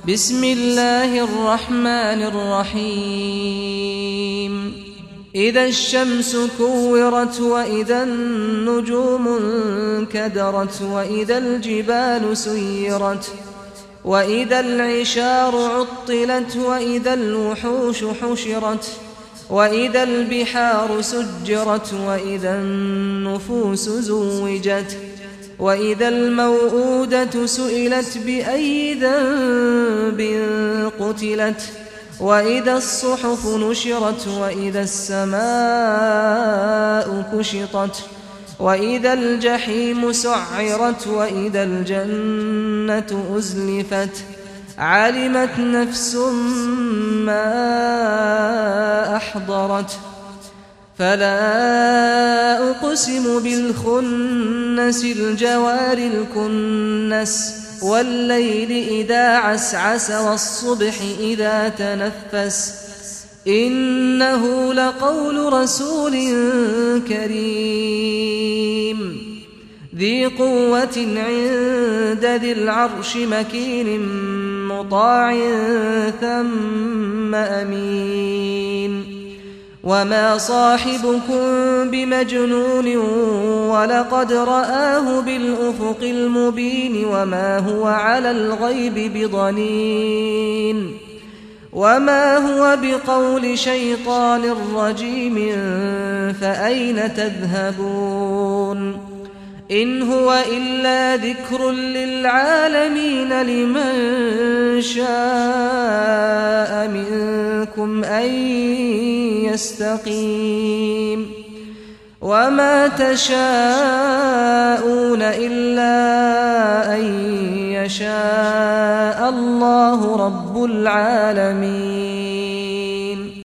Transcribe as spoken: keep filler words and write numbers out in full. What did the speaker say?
بسم الله الرحمن الرحيم إذا الشمس كورت وإذا النجوم انكدرت وإذا الجبال سيرت وإذا العشار عطلت وإذا الوحوش حشرت وإذا البحار سجرت وإذا النفوس زوجت وإذا الموءودة سئلت بأي ذنب قتلت وإذا الصحف نشرت وإذا السماء كشطت وإذا الجحيم سعرت وإذا الجنة أزلفت علمت نفس ما أحضرت فلا أقسم بالخنس الجوار الكنس والليل إذا عسعس والصبح إذا تنفس إنه لقول رسول كريم ذي قوة عند ذي العرش مكين مطاع ثم أمين وما صاحبكم بمجنون ولقد رآه بالأفق المبين وما هو على الغيب بضنين وما هو بقول شيطان رجيم فأين تذهبون إن هو إلا ذكر للعالمين لمن شاء منكم أن يستقيم وما تشاءون إلا أن يشاء الله رب العالمين.